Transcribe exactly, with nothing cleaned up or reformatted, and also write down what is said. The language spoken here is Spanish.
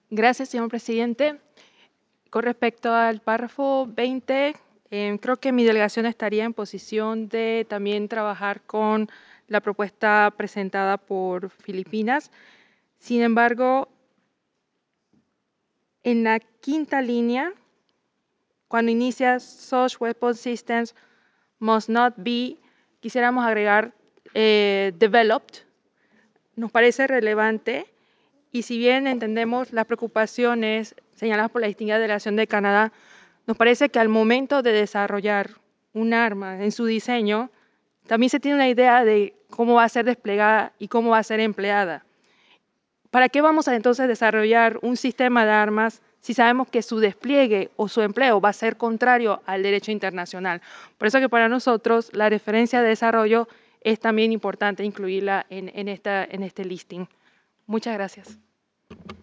Gracias, señor presidente. Con respecto al párrafo veinte, eh, creo que mi delegación estaría en posición de también trabajar con la propuesta presentada por Filipinas. Sin embargo, en la quinta línea, cuando inicia such weapon systems must not be, quisiéramos agregar eh, developed. Nos parece relevante y si bien entendemos las preocupaciones señaladas por la distinguida delegación de Canadá, nos parece que al momento de desarrollar un arma en su diseño, también se tiene una idea de cómo va a ser desplegada y cómo va a ser empleada. ¿Para qué vamos a entonces desarrollar un sistema de armas si sabemos que su despliegue o su empleo va a ser contrario al derecho internacional? Por eso que para nosotros la referencia de desarrollo es también importante incluirla en, en, esta, en este listing. Muchas gracias.